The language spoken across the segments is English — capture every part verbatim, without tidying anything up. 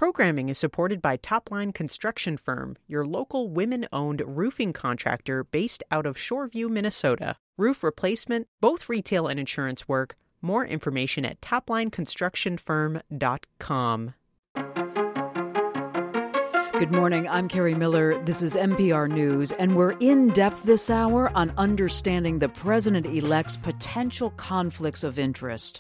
Programming is supported by Topline Construction Firm, your local women-owned roofing contractor based out of Shoreview, Minnesota. Roof replacement, both retail and insurance work. More information at topline construction firm dot com. Good morning. I'm Carrie Miller. This is N P R News, and we're in depth this hour on understanding the president-elect's potential conflicts of interest.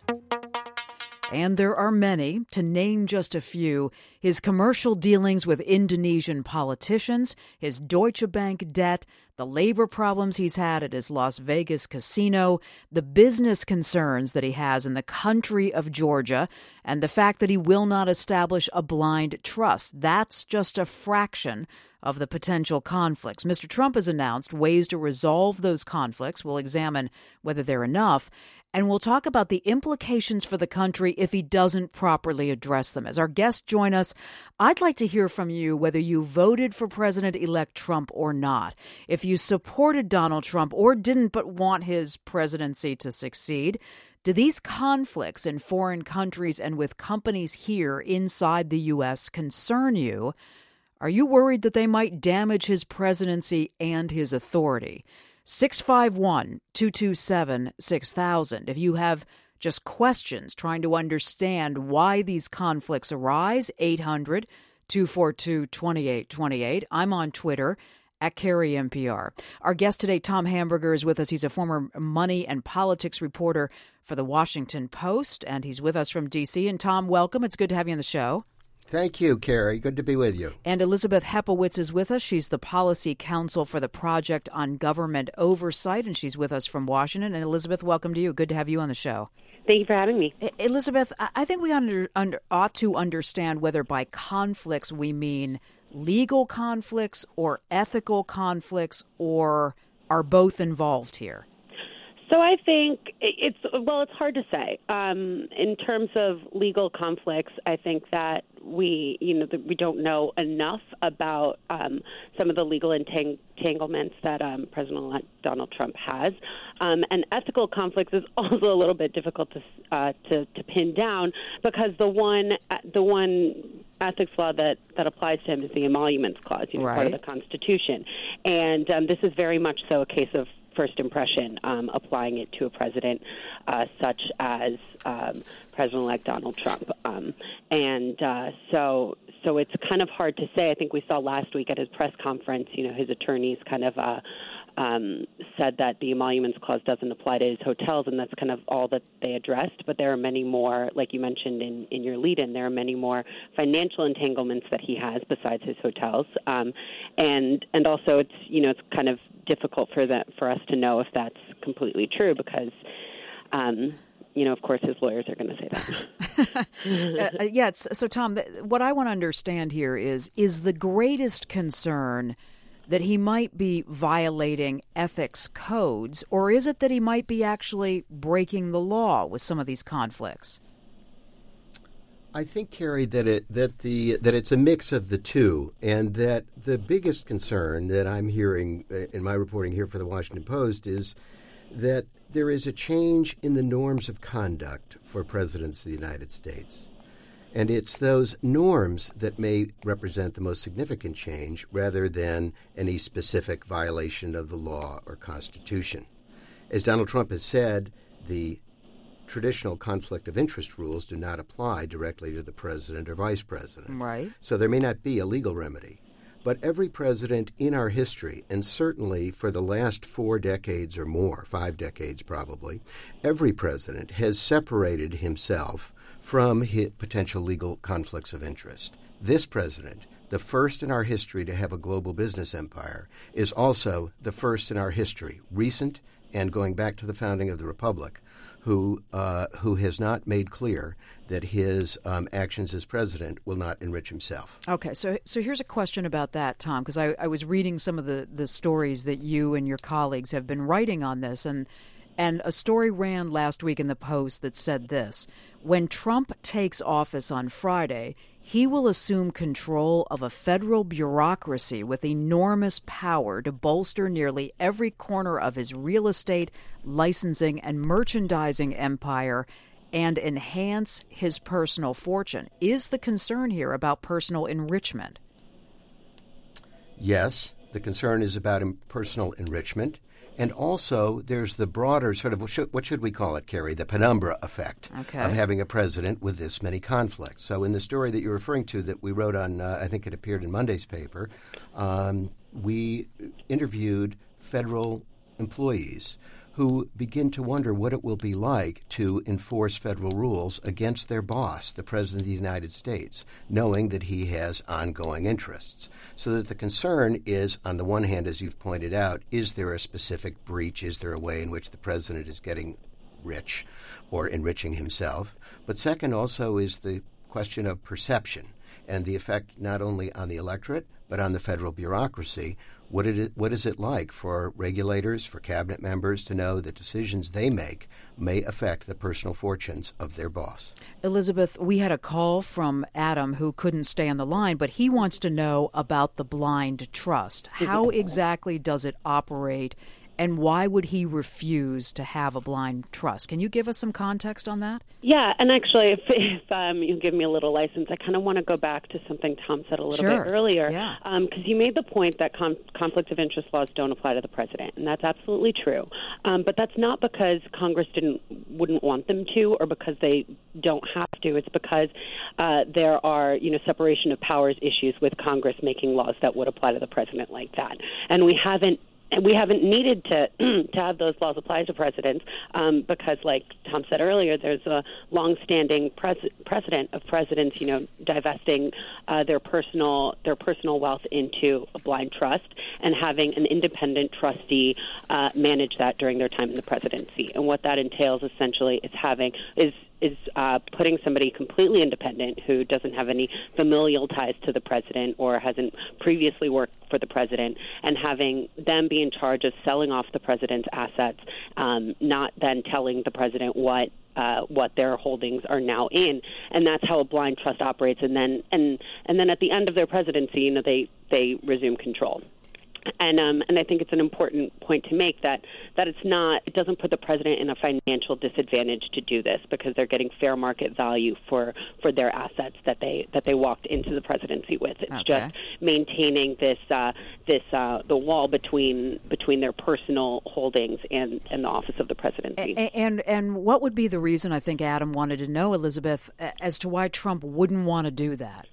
And there are many, to name just a few: his commercial dealings with Indonesian politicians, his Deutsche Bank debt, the labor problems he's had at his Las Vegas casino, the business concerns that he has in the country of Georgia, and the fact that he will not establish a blind trust. That's just a fraction of the potential conflicts. Mister Trump has announced ways to resolve those conflicts. We'll examine whether they're enough. And we'll talk about the implications for the country if he doesn't properly address them. As our guests join us, I'd like to hear from you whether you voted for President-elect Trump or not. If you supported Donald Trump or didn't but want his presidency to succeed. Do these conflicts in foreign countries and with companies here inside the U S concern you? Are you worried that they might damage his presidency and his authority? six five one, two two seven, six thousand. If you have just questions trying to understand why these conflicts arise, eight hundred, two four two, two eight two eight. I'm on Twitter at Carrie N P R. Our guest today, Tom Hamburger, is with us. He's a former money and politics reporter for the Washington Post, and he's with us from D C. And Tom, welcome. It's good to have you on the show. Thank you, Carrie. Good to be with you. And Elizabeth Hepowitz is with us. She's the policy counsel for the Project on Government Oversight, and she's with us from Washington. And Elizabeth, welcome to you. Good to have you on the show. Thank you for having me. Elizabeth, I think we under, under, ought to understand whether by conflicts we mean legal conflicts or ethical conflicts, or are both involved here. So I think it's, well, it's hard to say. Um, in terms of legal conflicts, I think that we, you know, we don't know enough about um, some of the legal entang- entanglements that um, President-elect Donald Trump has. Um, and ethical conflicts is also a little bit difficult to, uh, to to pin down, because the one the one ethics law that, that applies to him is the Emoluments Clause, you know, right. part of the Constitution. And um, this is very much so a case of first impression, um, applying it to a president uh, such as um, President-elect Donald Trump. Um, and uh, so so it's kind of hard to say. I think we saw last week at his press conference, you know, his attorneys kind of uh, um, said that the Emoluments Clause doesn't apply to his hotels, and that's kind of all that they addressed. But there are many more, like you mentioned in, in your lead-in, there are many more financial entanglements that he has besides his hotels. Um, and and also it's, you know, it's kind of difficult for that for us to know if that's completely true, because um, you know, of course, his lawyers are going to say that. uh, yeah. So, Tom, th- what I want to understand here is, is the greatest concern that he might be violating ethics codes, or is it that he might be actually breaking the law with some of these conflicts? I think, Carrie, that it that the that it's a mix of the two, and that the biggest concern that I'm hearing in my reporting here for the Washington Post is that there is a change in the norms of conduct for presidents of the United States. And it's those norms that may represent the most significant change rather than any specific violation of the law or Constitution. As Donald Trump has said, the traditional conflict of interest rules do not apply directly to the president or vice president. Right. So there may not be a legal remedy. But every president in our history, and certainly for the last four decades or more, five decades probably, every president has separated himself from his potential legal conflicts of interest. This president, the first in our history to have a global business empire, is also the first in our history, recent and going back to the founding of the Republic, who uh, who has not made clear that his um, actions as president will not enrich himself. Okay, so so here's a question about that, Tom, because I, I was reading some of the, the stories that you and your colleagues have been writing on this, and and a story ran last week in the Post that said this: when Trump takes office on Friday, he will assume control of a federal bureaucracy with enormous power to bolster nearly every corner of his real estate, licensing, and merchandising empire, and enhance his personal fortune. Is the concern here about personal enrichment? Yes, the concern is about personal enrichment. And also, there's the broader sort of, what should, what should we call it, Carrie, the penumbra effect okay. of having a president with this many conflicts. So in the story that you're referring to that we wrote on, uh, I think it appeared in Monday's paper, um, we interviewed federal employees who begin to wonder what it will be like to enforce federal rules against their boss, the President of the United States, knowing that he has ongoing interests. So that the concern is, on the one hand, as you've pointed out, is there a specific breach? Is there a way in which the President is getting rich or enriching himself? But second also is the question of perception and the effect not only on the electorate but on the federal bureaucracy. What, it, what is it like for regulators, for cabinet members to know that decisions they make may affect the personal fortunes of their boss? Elizabeth, we had a call from Adam who couldn't stay on the line, but he wants to know about the blind trust. How exactly does it operate, and why would he refuse to have a blind trust? Can you give us some context on that? Yeah, and actually, if, if um, you give me a little license, I kind of want to go back to something Tom said a little sure. bit earlier. Yeah. Um, because you made the point that com- conflict of interest laws don't apply to the president, and that's absolutely true. Um, but that's not because Congress didn't wouldn't want them to, or because they don't have to. It's because uh, there are, you know, separation of powers issues with Congress making laws that would apply to the president like that, and we haven't. And we haven't needed to to have those laws apply to presidents um, because, like Tom said earlier, there's a longstanding pres- precedent of presidents, you know, divesting uh, their personal their personal wealth into a blind trust and having an independent trustee uh, manage that during their time in the presidency. And what that entails essentially is having is. is uh, putting somebody completely independent who doesn't have any familial ties to the president or hasn't previously worked for the president, and having them be in charge of selling off the president's assets, um, not then telling the president what uh, what their holdings are now in. And that's how a blind trust operates. And then and and then at the end of their presidency, you know, they they resume control. And um, and I think it's an important point to make that, that it's not it doesn't put the president in a financial disadvantage to do this, because they're getting fair market value for, for their assets that they that they walked into the presidency with. It's okay. just maintaining this uh, this uh, the wall between between their personal holdings and, and the office of the presidency. And, and and what would be the reason, I think Adam wanted to know, Elizabeth, as to why Trump wouldn't want to do that?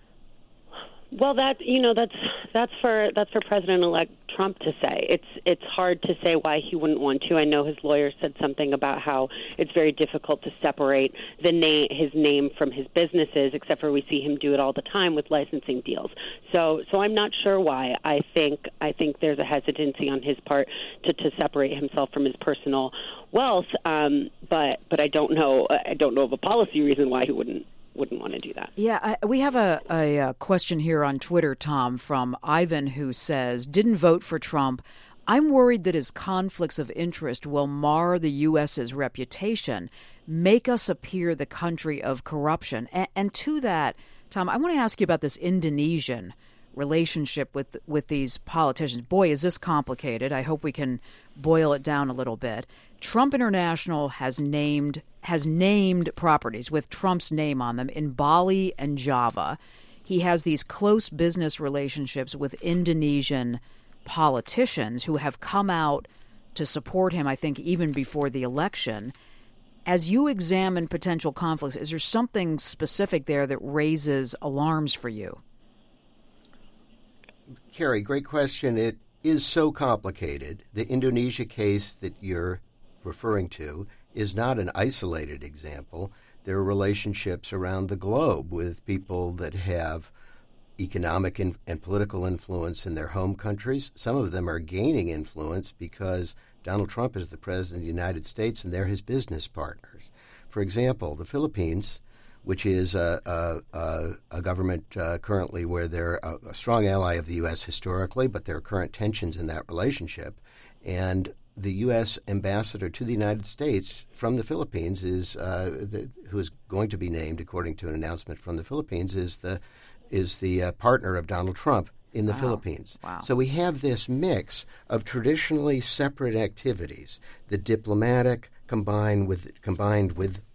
Well, that you know, that's that's for that's for President-elect Trump to say. It's it's hard to say why he wouldn't want to. I know his lawyer said something about how it's very difficult to separate the name, his name from his businesses, except for we see him do it all the time with licensing deals. So, so I'm not sure why. I think I think there's a hesitancy on his part to, to separate himself from his personal wealth. Um, but but I don't know. I don't know of a policy reason why he wouldn't. wouldn't want to do that. Yeah, I, we have a, a, a question here on Twitter, Tom, from Ivan, who says, didn't vote for Trump. I'm worried that his conflicts of interest will mar the U S's reputation, make us appear the country of corruption. And, and to that, Tom, I want to ask you about this Indonesian relationship with with these politicians. Boy, is this complicated. I hope we can boil it down a little bit. Trump International has named has named properties with Trump's name on them in Bali and Java. He has these close business relationships with Indonesian politicians who have come out to support him, I think, even before the election. As you examine potential conflicts, is there something specific there that raises alarms for you? Carrie, great question. It is so complicated. The Indonesia case that you're referring to is not an isolated example. There are relationships around the globe with people that have economic in, and political influence in their home countries. Some of them are gaining influence because Donald Trump is the president of the United States and they're his business partners. For example, the Philippines, which is a, a, a, a government uh, currently where they're a, a strong ally of the U S historically, but there are current tensions in that relationship. And the U S ambassador to the United States from the Philippines is, uh, the, who is going to be named, according to an announcement from the Philippines, is the is the uh, partner of Donald Trump in the wow. Philippines. Wow. So we have this mix of traditionally separate activities, the diplomatic combined with combined with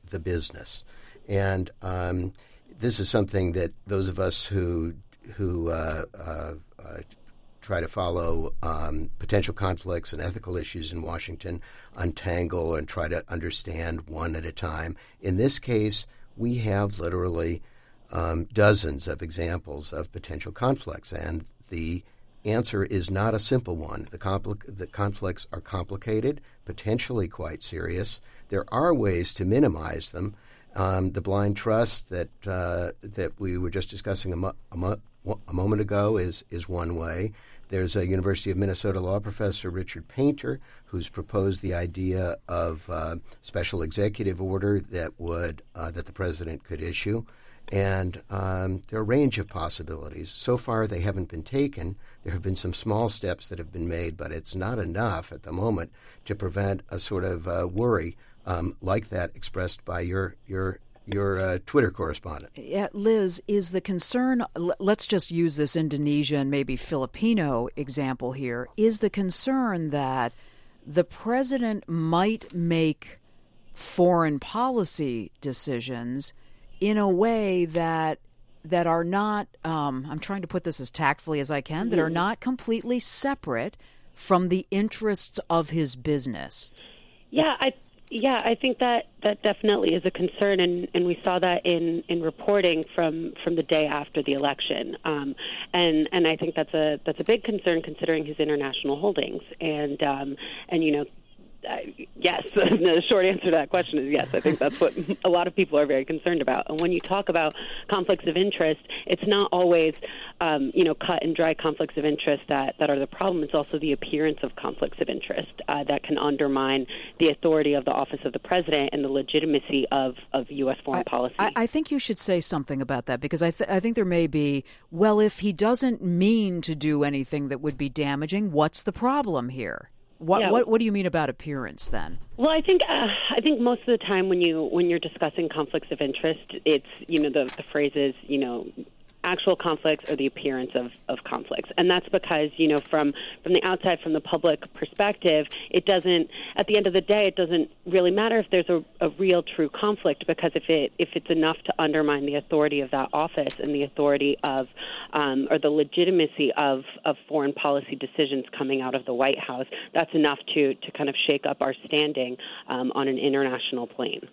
the business. And um, this is something that those of us who who uh, uh, uh, try to follow um, potential conflicts and ethical issues in Washington untangle and try to understand one at a time. In this case, we have literally um, dozens of examples of potential conflicts, and the answer is not a simple one. The, compli- the conflicts are complicated, potentially quite serious. There are ways to minimize them. Um, the blind trust that uh, that we were just discussing a, mo- a, mo- a moment ago is is one way. There's a University of Minnesota law professor, Richard Painter, who's proposed the idea of uh, special executive order that would uh, that the president could issue. And um, there are a range of possibilities. So far, they haven't been taken. There have been some small steps that have been made, but it's not enough at the moment to prevent a sort of uh, worry um, like that expressed by your your your uh, Twitter correspondent. Yeah, Liz, is the concern, let's just use this Indonesian, maybe Filipino example here, is the concern that the president might make foreign policy decisions in a way that that are not, um, I'm trying to put this as tactfully as I can, mm-hmm. that are not completely separate from the interests of his business? Yeah, I yeah, I think that, that definitely is a concern, and, and we saw that in, in reporting from, from the day after the election. Um, and and I think that's a that's a big concern considering his international holdings. And um, and you know. Uh, yes, the short answer to that question is yes. I think that's what a lot of people are very concerned about. And when you talk about conflicts of interest, it's not always, um, you know, cut and dry conflicts of interest that, that are the problem. It's also the appearance of conflicts of interest uh, that can undermine the authority of the office of the president and the legitimacy of, of U S foreign I, policy. I, I think you should say something about that, because I, th- I think there may be, well, if he doesn't mean to do anything that would be damaging, what's the problem here? What, yeah. what what do you mean about appearance then? Well, I think uh, I think most of the time when you when you're discussing conflicts of interest, it's you know the the phrase is you know actual conflicts or the appearance of, of conflicts, and that's because you know from from the outside, from the public perspective, it doesn't. At the end of the day, it doesn't really matter if there's a, a real true conflict, because if it if it's enough to undermine the authority of that office and the authority of um, or the legitimacy of, of foreign policy decisions coming out of the White House, that's enough to to kind of shake up our standing um, on an international plane.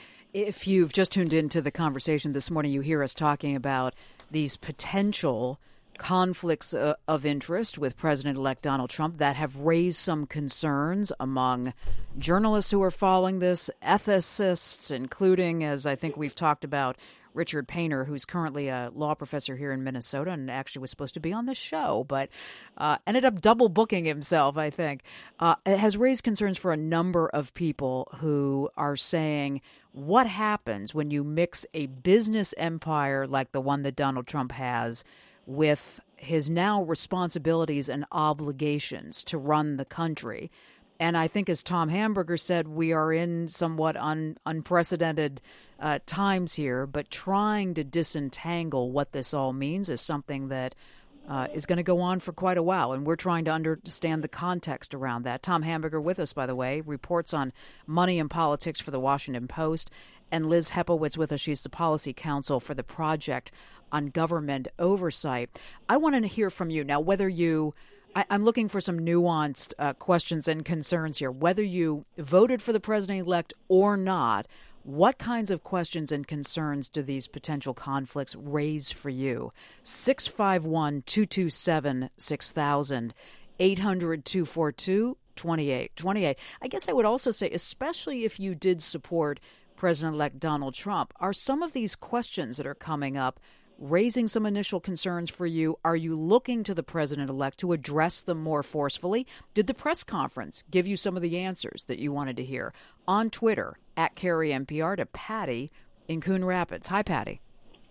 If you've just tuned into the conversation this morning, you hear us talking about these potential conflicts uh, of interest with President-elect Donald Trump that have raised some concerns among journalists who are following this, ethicists, including, as I think we've talked about, Richard Painter, who's currently a law professor here in Minnesota and actually was supposed to be on this show, but uh, ended up double booking himself, I think. Uh, it has raised concerns for a number of people who are saying, what happens when you mix a business empire like the one that Donald Trump has with his now responsibilities and obligations to run the country? And I think, as Tom Hamburger said, we are in somewhat un, unprecedented uh, times here, but trying to disentangle what this all means is something that uh, is going to go on for quite a while, and we're trying to understand the context around that. Tom Hamburger with us, by the way, reports on money and politics for the Washington Post, and Liz Hepowitz with us. She's the policy counsel for the Project on Government Oversight. I want to hear from you now, whether you... I, I'm looking for some nuanced uh, questions and concerns here. Whether you voted for the president-elect or not, what kinds of questions and concerns do these potential conflicts raise for you? six five one, two two seven, six thousand, eight hundred, two four two, two eight two eight. I guess I would also say, especially if you did support President-elect Donald Trump, are some of these questions that are coming up raising some initial concerns for you? Are you looking to the president-elect to address them more forcefully? Did the press conference give you some of the answers that you wanted to hear? On Twitter, at Carrie N P R, to Patty in Coon Rapids. Hi, Patty.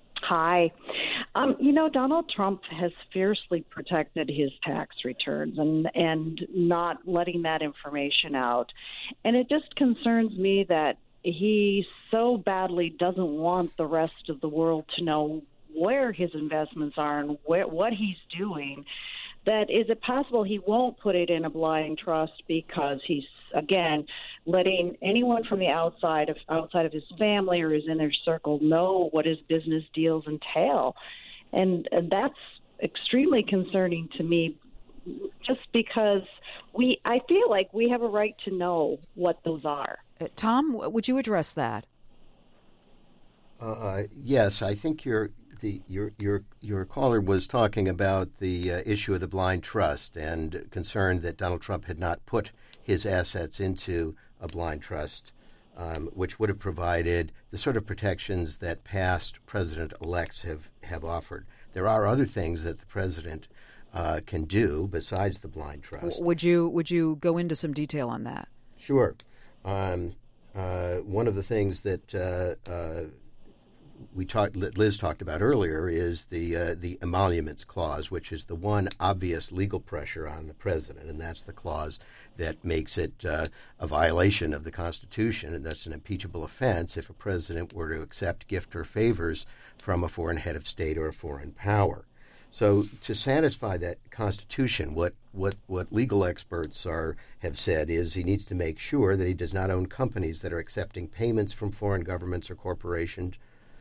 Hi. Um, you know, Donald Trump has fiercely protected his tax returns and, and not letting that information out. And it just concerns me that he so badly doesn't want the rest of the world to know where his investments are and where, what he's doing, that is it possible he won't put it in a blind trust because he's, again, letting anyone from the outside of outside of his family or his inner circle know what his business deals entail. And, and that's extremely concerning to me, just because we I feel like we have a right to know what those are. Uh, Tom, would you address that? Uh, yes, I think your the your your your caller was talking about the uh, issue of the blind trust and concerned that Donald Trump had not put his assets into a blind trust, um, which would have provided the sort of protections that past president-elects have, have offered. There are other things that the president uh, can do besides the blind trust. Would you would you go into some detail on that? Sure. Um, uh, one of the things that uh, uh, we talked, Liz talked about earlier, is the uh, the emoluments clause, which is the one obvious legal pressure on the president, and that's the clause that makes it uh, a violation of the Constitution, and that's an impeachable offense if a president were to accept gift or favors from a foreign head of state or a foreign power. So to satisfy that Constitution, what, what, what legal experts are have said is he needs to make sure that he does not own companies that are accepting payments from foreign governments or corporations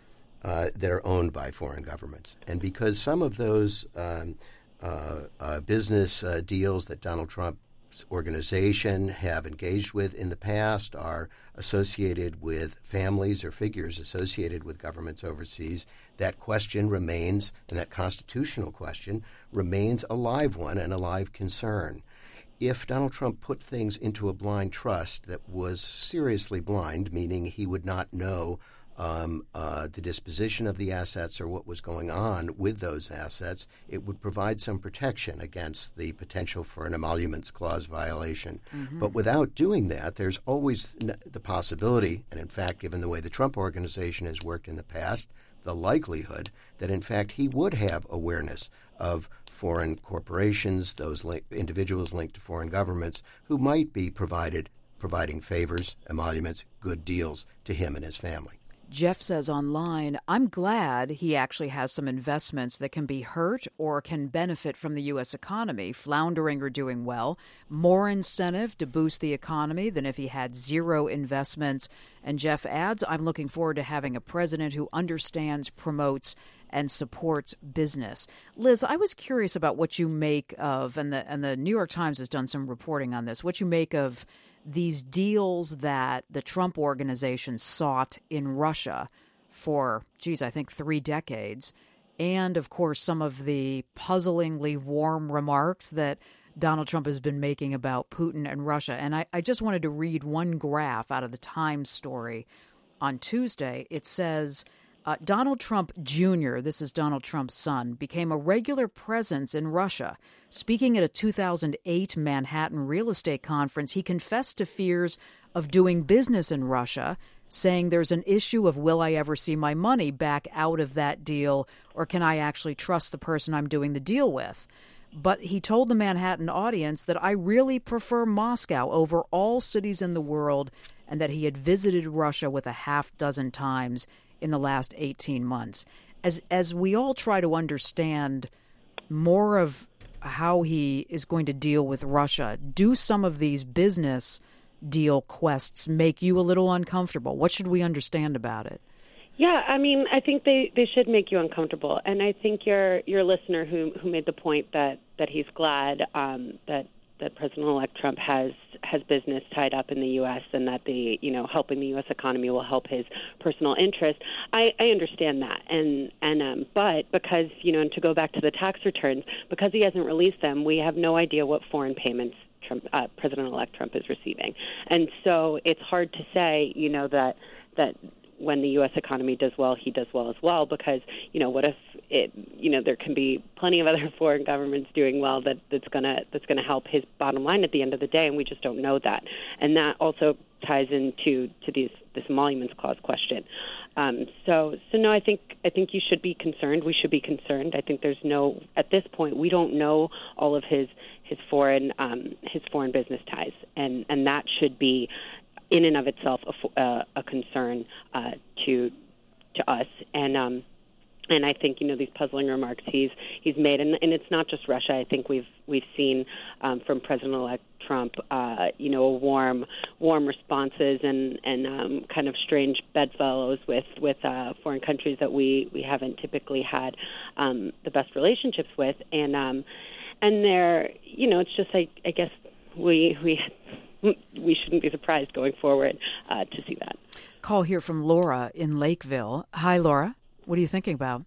uh, that are owned by foreign governments. And because some of those um, uh, uh, business uh, deals that Donald Trump's organization have engaged with in the past are associated with families or figures associated with governments overseas, that question remains, and that constitutional question remains a live one and a live concern. If Donald Trump put things into a blind trust that was seriously blind, meaning he would not know Um, uh, the disposition of the assets or what was going on with those assets, it would provide some protection against the potential for an emoluments clause violation. Mm-hmm. But without doing that, there's always n- the possibility, and in fact, given the way the Trump organization has worked in the past, the likelihood that in fact he would have awareness of foreign corporations, those li- individuals linked to foreign governments who might be provided providing favors, emoluments, good deals to him and his family. Jeff says online, I'm glad he actually has some investments that can be hurt or can benefit from the U S economy, floundering or doing well. More incentive to boost the economy than if he had zero investments. And Jeff adds, I'm looking forward to having a president who understands, promotes, and supports business. Liz, I was curious about what you make of, and the and the New York Times has done some reporting on this, what you make of these deals that the Trump organization sought in Russia for, geez, I think three decades. And, of course, some of the puzzlingly warm remarks that Donald Trump has been making about Putin and Russia. And I, I just wanted to read one graph out of the Times story on Tuesday. It says, Uh, Donald Trump Junior, this is Donald Trump's son, became a regular presence in Russia. Speaking at a two thousand eight Manhattan real estate conference, he confessed to fears of doing business in Russia, saying there's an issue of will I ever see my money back out of that deal, or can I actually trust the person I'm doing the deal with? But he told the Manhattan audience that I really prefer Moscow over all cities in the world, and that he had visited Russia with a half dozen times in the last eighteen months. As as we all try to understand more of how he is going to deal with Russia, do some of these business deal quests make you a little uncomfortable? What should we understand about it? Yeah, I mean, I think they, they should make you uncomfortable. And I think your your listener who who made the point that, that he's glad um, that that President-elect Trump has has business tied up in the U S and that the you know helping the U S economy will help his personal interest. I, I understand that, and and um, but because you know and to go back to the tax returns, because he hasn't released them, we have no idea what foreign payments Trump, uh, President-elect Trump is receiving, and so it's hard to say you know that that. when the U S economy does well, he does well as well, because, you know, what if it, you know, there can be plenty of other foreign governments doing well that, that's going to that's going to help his bottom line at the end of the day, and we just don't know that. And that also ties into to these this emoluments clause question. Um, so, so no, I think I think you should be concerned. We should be concerned. I think there's no at this point we don't know all of his his foreign um, his foreign business ties, and and that should be in and of itself a, uh, a concern uh, to to us. And um, And I think, you know, these puzzling remarks he's he's made, and, and it's not just Russia. I think we've we've seen um, from President-elect Trump, uh, you know, warm warm responses and and um, kind of strange bedfellows with with uh, foreign countries that we, we haven't typically had um, the best relationships with, and um, and they're, you know, it's just I, I guess we we we shouldn't be surprised going forward uh, to see that. Call here from Laura in Lakeville. Hi, Laura. What are you thinking about?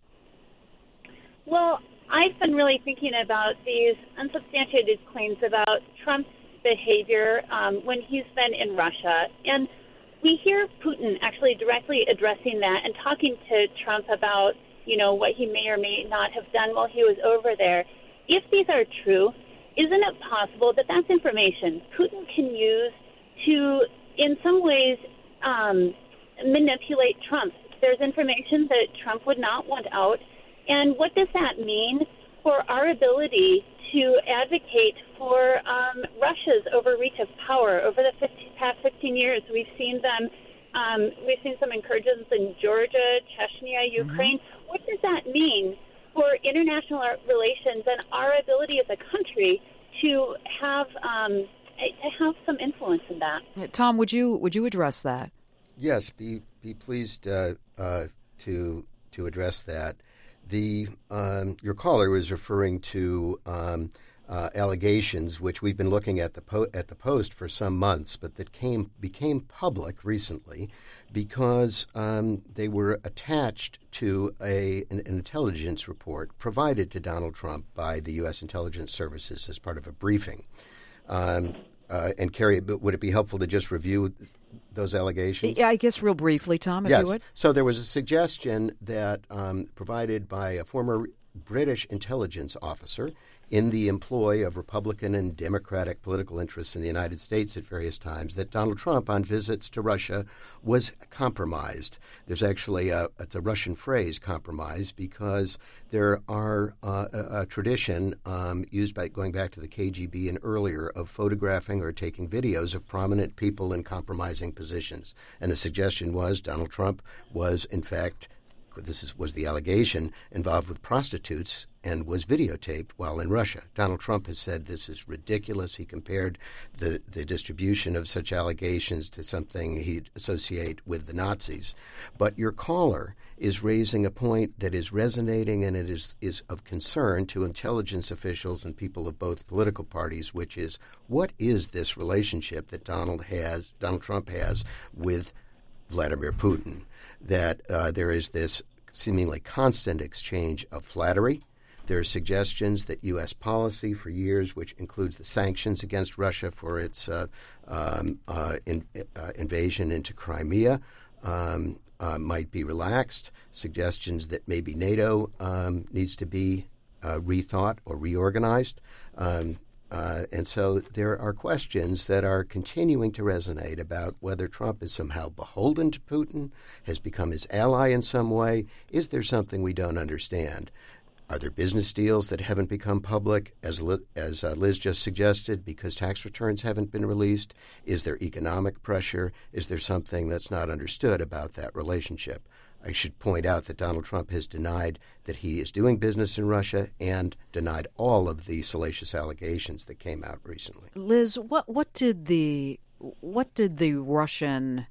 Well, I've been really thinking about these unsubstantiated claims about Trump's behavior um, when he's been in Russia. And we hear Putin actually directly addressing that and talking to Trump about, you know, what he may or may not have done while he was over there. If these are true, isn't it possible that that's information Putin can use to, in some ways, um, manipulate Trump? There's information that Trump would not want out. And what does that mean for our ability to advocate for um, Russia's overreach of power? Over the fifteen, past fifteen years, we've seen them, um, we've seen some incursions in Georgia, Chechnya, Ukraine. Mm-hmm. What does that mean for international relations and our ability as a country to have um, to have some influence in that? Tom, would you would you address that? Yes, be be pleased uh, uh, to to address that. The um, your caller was referring to um, uh, allegations which we've been looking at the po- at the Post for some months, but that came became public recently because um, they were attached to a an, an intelligence report provided to Donald Trump by the U S intelligence services as part of a briefing. Um, uh, and Carrie, would it be helpful to just review those allegations? Yeah, I guess real briefly, Tom, if yes. you would. So there was a suggestion that um, provided by a former British intelligence officer in the employ of Republican and Democratic political interests in the United States at various times that Donald Trump, on visits to Russia, was compromised. There's actually a, it's a Russian phrase, compromise, because there are uh, a, a tradition um, used by going back to the K G B and earlier of photographing or taking videos of prominent people in compromising positions. And the suggestion was Donald Trump was, in fact, this is, was the allegation, involved with prostitutes and was videotaped while in Russia. Donald Trump has said this is ridiculous. He compared the, the distribution of such allegations to something he'd associate with the Nazis. But your caller is raising a point that is resonating and it is, is of concern to intelligence officials and people of both political parties, which is, what is this relationship that Donald has, Donald Trump has with Vladimir Putin? That uh, there is this seemingly constant exchange of flattery. There are suggestions that U S policy for years, which includes the sanctions against Russia for its uh, um, uh, in, uh, invasion into Crimea, um, uh, might be relaxed. Suggestions that maybe NATO um, needs to be uh, rethought or reorganized. Um, Uh, and so there are questions that are continuing to resonate about whether Trump is somehow beholden to Putin, has become his ally in some way. Is there something we don't understand? Are there business deals that haven't become public, as as uh, Liz just suggested, because tax returns haven't been released? Is there economic pressure? Is there something that's not understood about that relationship? I should point out that Donald Trump has denied that he is doing business in Russia and denied all of the salacious allegations that came out recently. Liz, what what did the what did the Russian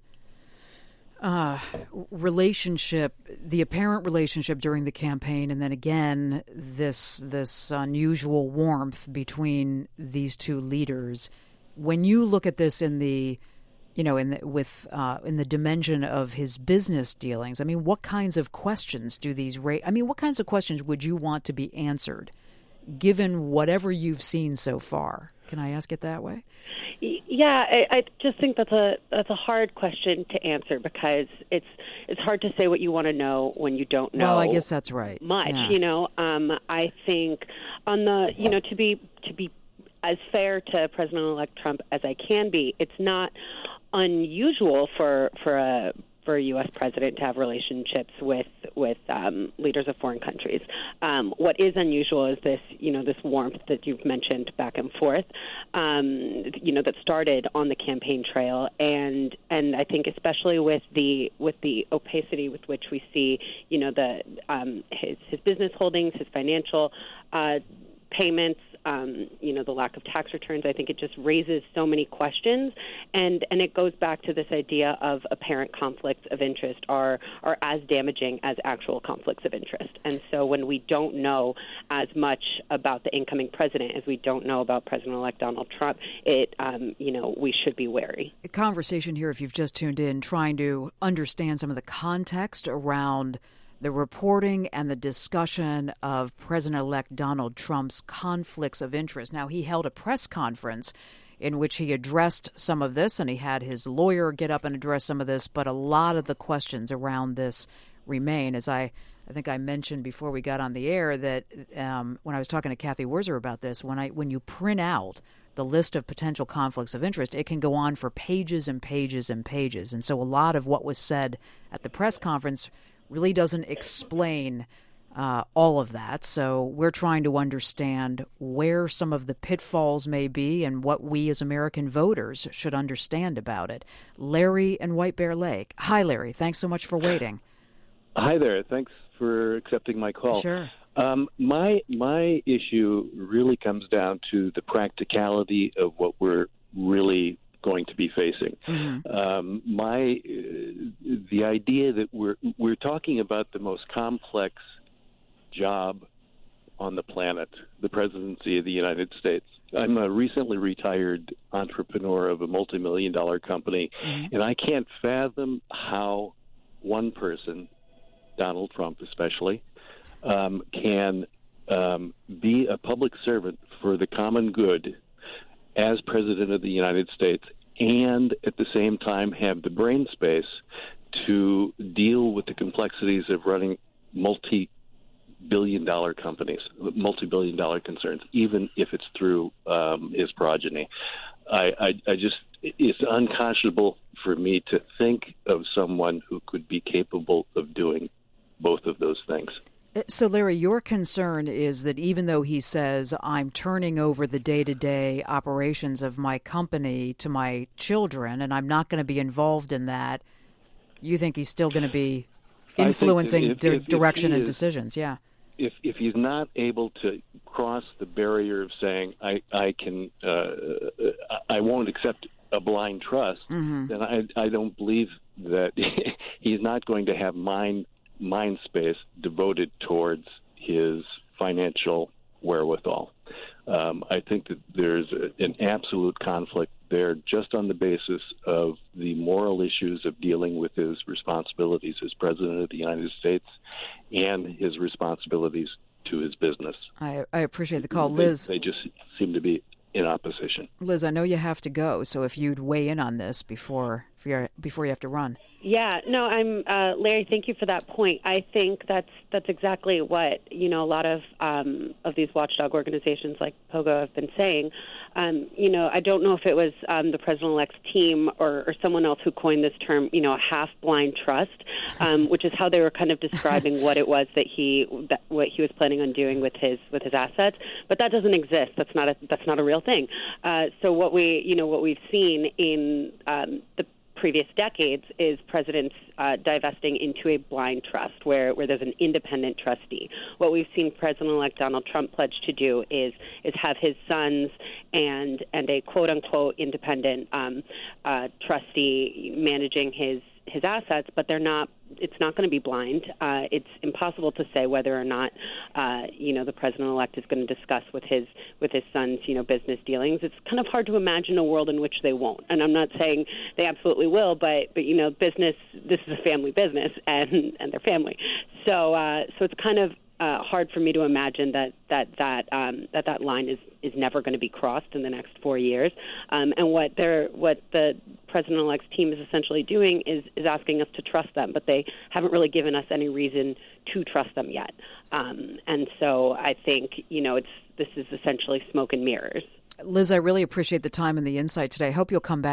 uh, relationship, the apparent relationship during the campaign, and then again this this unusual warmth between these two leaders, when you look at this in the you know, in the, with uh, in the dimension of his business dealings, I mean, what kinds of questions do these raise? I mean, what kinds of questions would you want to be answered, given whatever you've seen so far? Can I ask it that way? Yeah, I, I just think that's a that's a hard question to answer because it's it's hard to say what you want to know when you don't know. Well, I guess that's right. Much, yeah. you know. Um, I think on the you know to be to be as fair to President-elect Trump as I can be, it's not unusual for for a for a U S president to have relationships with with um, leaders of foreign countries. Um, what is unusual is this, you know, this warmth that you've mentioned back and forth, um, you know, that started on the campaign trail, and and I think especially with the with the opacity with which we see, you know, the um, his his business holdings, his financial uh, payments. Um, you know, the lack of tax returns, I think it just raises so many questions, and, and it goes back to this idea of apparent conflicts of interest are, are as damaging as actual conflicts of interest. And so when we don't know as much about the incoming president as we don't know about President-elect Donald Trump, it, um, you know, we should be wary. A conversation here, if you've just tuned in, trying to understand some of the context around the reporting and the discussion of President-elect Donald Trump's conflicts of interest. Now, he held a press conference in which he addressed some of this, and he had his lawyer get up and address some of this, but a lot of the questions around this remain. As I, I think I mentioned before we got on the air that um, when I was talking to Kathy Wurzer about this, when I when you print out the list of potential conflicts of interest, it can go on for pages and pages and pages. And so a lot of what was said at the press conference really doesn't explain uh, all of that. So we're trying to understand where some of the pitfalls may be and what we as American voters should understand about it. Larry in White Bear Lake. Hi, Larry. Thanks so much for waiting. Hi there. Thanks for accepting my call. Sure. Um, my my issue really comes down to the practicality of what we're really going to be facing. Mm-hmm. Um, my uh, the idea that we're we're talking about the most complex job on the planet, the presidency of the United States. I'm a recently retired entrepreneur of a multi-million dollar company, mm-hmm. and I can't fathom how one person, Donald Trump especially, um, can um, be a public servant for the common good as President of the United States, and at the same time have the brain space to deal with the complexities of running multi-billion dollar companies, multi-billion dollar concerns, even if it's through um, his progeny. I, I, I just, it's unconscionable for me to think of someone who could be capable of doing both of those things. So, Larry, your concern is that even though he says, I'm turning over the day-to-day operations of my company to my children and I'm not going to be involved in that, you think he's still going to be influencing if, di- if, direction if and is, decisions, yeah. If if he's not able to cross the barrier of saying, I, I can, uh, I won't accept a blind trust, mm-hmm. then I, I don't believe that he's not going to have mind mind space devoted towards his financial wherewithal. Um, I think that there's a, an absolute conflict there just on the basis of the moral issues of dealing with his responsibilities as President of the United States and his responsibilities to his business. I, I appreciate the call. Liz. They, they just seem to be in opposition. Liz, I know you have to go, so if you'd weigh in on this before before you have to run. Yeah, no, I'm uh, Larry. Thank you for that point. I think that's that's exactly what you know. A lot of um, of these watchdog organizations like Pogo have been saying. Um, you know, I don't know if it was um, the president-elect's team or, or someone else who coined this term. You know, a half-blind trust, um, which is how they were kind of describing what it was that he that what he was planning on doing with his with his assets. But that doesn't exist. That's not a that's not a real thing. Uh, so what we you know what we've seen in um, the previous decades is presidents uh, divesting into a blind trust where, where there's an independent trustee. What we've seen President-elect Donald Trump pledge to do is is have his sons and and a quote-unquote independent um, uh, trustee managing his his assets, but they're not. It's not going to be blind. Uh, it's impossible to say whether or not, uh, you know, the president-elect is going to discuss with his with his son's, you know, business dealings. It's kind of hard to imagine a world in which they won't. And I'm not saying they absolutely will, but but you know, business. This is a family business, and and their family. So uh, so it's kind of. Uh, hard for me to imagine that that that um, that that line is, is never going to be crossed in the next four years. Um, and what they're what the president-elect's team is essentially doing is is asking us to trust them, but they haven't really given us any reason to trust them yet. Um, and so I think you know it's this is essentially smoke and mirrors. Liz, I really appreciate the time and the insight today. I hope you'll come back.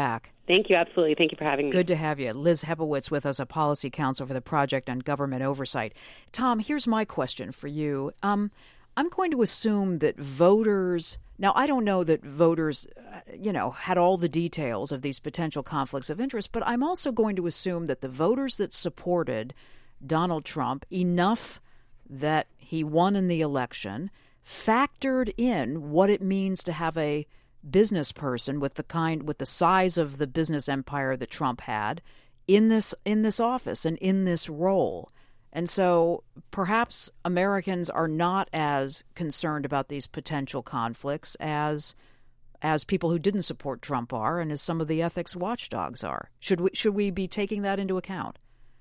Thank you. Absolutely. Thank you for having me. Good to have you. Liz Hebowitz with us, a policy counsel for the Project on Government Oversight. Tom, here's my question for you. Um, I'm going to assume that voters – now, I don't know that voters, uh, you know, had all the details of these potential conflicts of interest, but I'm also going to assume that the voters that supported Donald Trump enough that he won in the election factored in what it means to have a business person with the kind with the size of the business empire that Trump had in this in this office and in this role. And so perhaps Americans are not as concerned about these potential conflicts as as people who didn't support Trump are, and as some of the ethics watchdogs are. Should we should we be taking that into account?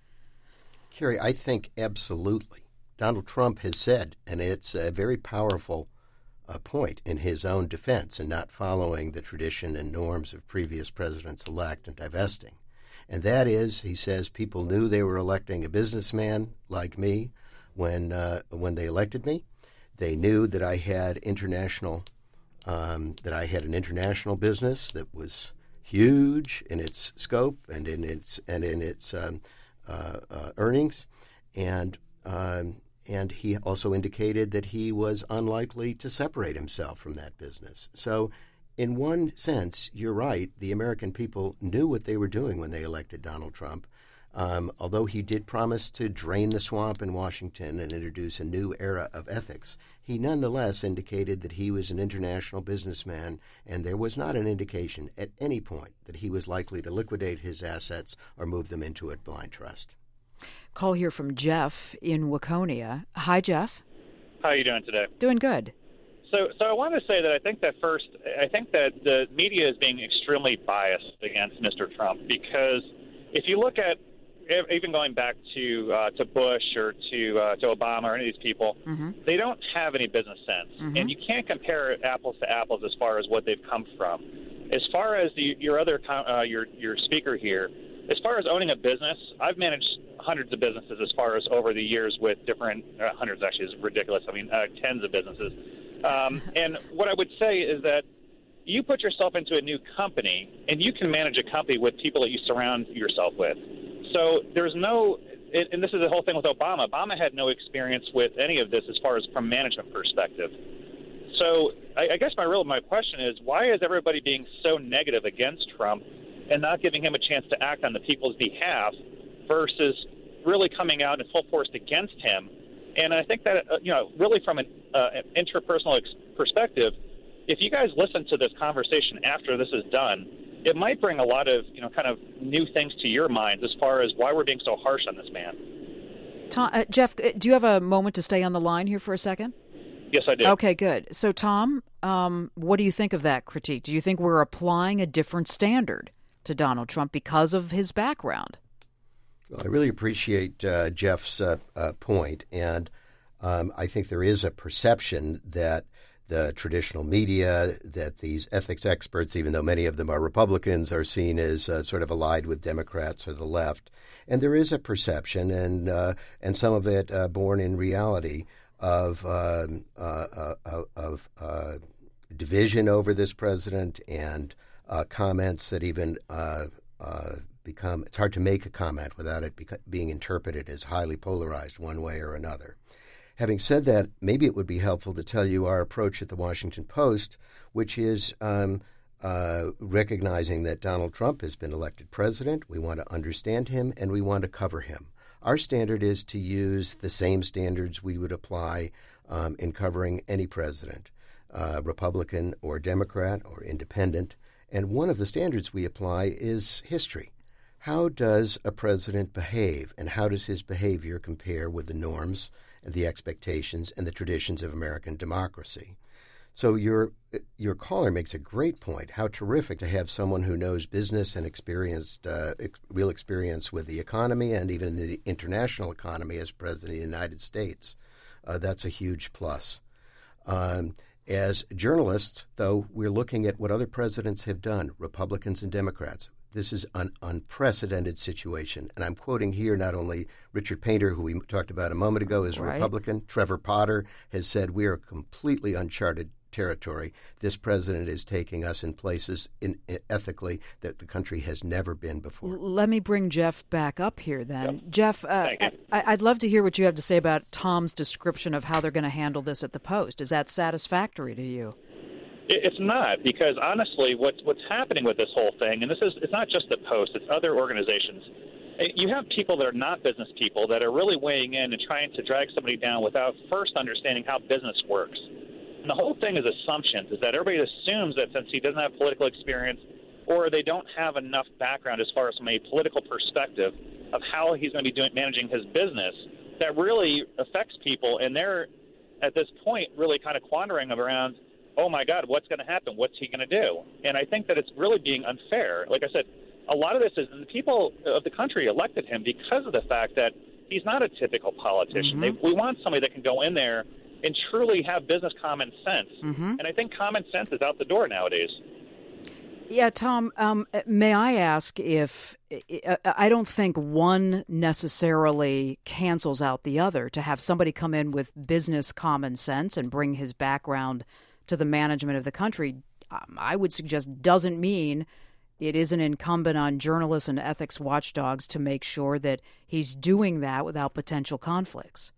Kerry, I think absolutely. Donald Trump has said, and it's a very powerful uh, point in his own defense in not following the tradition and norms of previous presidents-elect and divesting. And that is, he says, people knew they were electing a businessman like me when uh, when they elected me. They knew that I had international um, that I had an international business that was huge in its scope and in its and in its um, uh, uh, earnings, and um, and he also indicated that he was unlikely to separate himself from that business. So, in one sense, you're right. The American people knew what they were doing when they elected Donald Trump. Um, although he did promise to drain the swamp in Washington and introduce a new era of ethics, he nonetheless indicated that he was an international businessman, and there was not an indication at any point that he was likely to liquidate his assets or move them into a blind trust. Call here from Jeff in Waconia. Hi, Jeff. How are you doing today? Doing good. So, so I want to say that I think that first, I think that the media is being extremely biased against Mister Trump, because if you look at even going back to uh, to Bush or to uh, to Obama or any of these people, mm-hmm. they don't have any business sense, mm-hmm. and you can't compare apples to apples as far as what they've come from. As far as the, your other uh, your your speaker here, as far as owning a business, I've managed hundreds of businesses as far as over the years with different uh, hundreds actually is ridiculous. I mean, uh, tens of businesses. Um, and what I would say is that you put yourself into a new company, and you can manage a company with people that you surround yourself with. So there's no, and this is the whole thing with Obama. Obama had no experience with any of this as far as from management perspective. So I, I guess my real my question is, why is everybody being so negative against Trump and not giving him a chance to act on the people's behalf versus really coming out in full force against him? And I think that, uh, you know, really from an, uh, an interpersonal ex- perspective, if you guys listen to this conversation after this is done, it might bring a lot of, you know, kind of new things to your minds as far as why we're being so harsh on this man. Tom, uh, Jeff, do you have a moment to stay on the line here for a second? Yes, I do. Okay, good. So, Tom, um, what do you think of that critique? Do you think we're applying a different standard to Donald Trump because of his background? Well, I really appreciate uh, Jeff's uh, uh, point, and um, I think there is a perception that the traditional media, that these ethics experts, even though many of them are Republicans, are seen as uh, sort of allied with Democrats or the left. And there is a perception, and uh, and some of it uh, born in reality, of um, uh, uh, of uh, division over this president and uh, comments that even uh, uh, become. It's hard to make a comment without it beca- being interpreted as highly polarized one way or another. Having said that, maybe it would be helpful to tell you our approach at the Washington Post, which is um, uh, recognizing that Donald Trump has been elected president. We want to understand him, and we want to cover him. Our standard is to use the same standards we would apply um, in covering any president, uh, Republican or Democrat or independent. And one of the standards we apply is history. How does a president behave, and how does his behavior compare with the norms and the expectations and the traditions of American democracy? So your your caller makes a great point. How terrific to have someone who knows business and experienced uh, ex- real experience with the economy and even the international economy as president of the United States. Uh, that's a huge plus. Um, as journalists, though, we're looking at what other presidents have done, Republicans and Democrats. This is an unprecedented situation. And I'm quoting here not only Richard Painter, who we talked about a moment ago, is a right. Republican. Trevor Potter has said we are completely uncharted territory. This president is taking us in places in, in ethically that the country has never been before. Let me bring Jeff back up here then. Yep. Jeff, uh, I, I'd love to hear what you have to say about Tom's description of how they're going to handle this at the Post. Is that satisfactory to you? It's not, because honestly, what's what's happening with this whole thing, and this is it's not just the Post, it's other organizations. You have people that are not business people that are really weighing in and trying to drag somebody down without first understanding how business works. And the whole thing is assumptions, is that everybody assumes that since he doesn't have political experience or they don't have enough background as far as from a political perspective of how he's going to be doing managing his business, that really affects people. And they're, at this point, really kind of quandering around, oh, my God, what's going to happen? What's he going to do? And I think that it's really being unfair. Like I said, a lot of this is the people of the country elected him because of the fact that he's not a typical politician. Mm-hmm. They, we want somebody that can go in there and truly have business common sense. Mm-hmm. And I think common sense is out the door nowadays. Yeah, Tom, um, may I ask if I don't think one necessarily cancels out the other. To have somebody come in with business common sense and bring his background to the management of the country, um, I would suggest doesn't mean it isn't incumbent on journalists and ethics watchdogs to make sure that he's doing that without potential conflicts.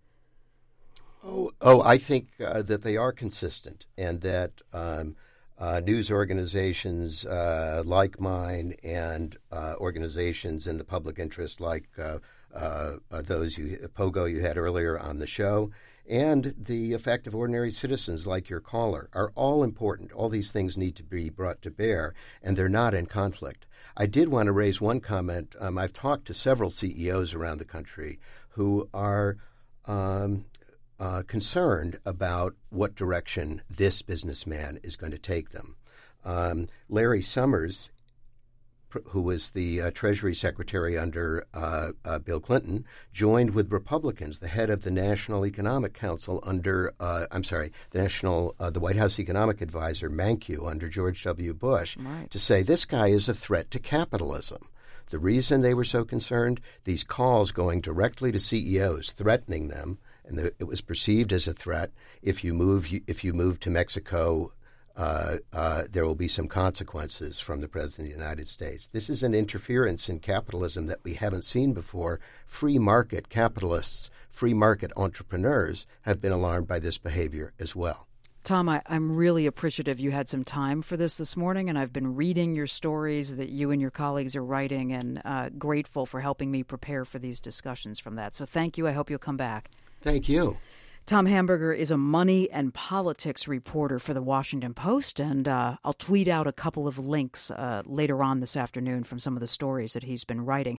Oh, oh I think uh, that they are consistent, and that um, uh, news organizations uh, like mine and uh, organizations in the public interest like uh, uh, uh, those you, Pogo you had earlier on the show, and the effect of ordinary citizens like your caller are all important. All these things need to be brought to bear, and they're not in conflict. I did want to raise one comment. Um, I've talked to several C E Os around the country who are um, uh, concerned about what direction this businessman is going to take them. Um, Larry Summers, who was the uh, Treasury Secretary under uh, uh, Bill Clinton, joined with Republicans, the head of the National Economic Council under, uh, I'm sorry, the National, uh, the White House Economic Advisor, Mankiw, under George W. Bush, right, to say this guy is a threat to capitalism. The reason they were so concerned, these calls going directly to C E Os, threatening them, and the, it was perceived as a threat. If you move, if you move to Mexico, Uh, uh, there will be some consequences from the President of the United States. This is an interference in capitalism that we haven't seen before. Free market capitalists, free market entrepreneurs have been alarmed by this behavior as well. Tom, I, I'm really appreciative you had some time for this this morning, and I've been reading your stories that you and your colleagues are writing, and uh, grateful for helping me prepare for these discussions from that. So thank you. I hope you'll come back. Thank you. Tom Hamburger is a money and politics reporter for the Washington Post, and uh, I'll tweet out a couple of links uh, later on this afternoon from some of the stories that he's been writing.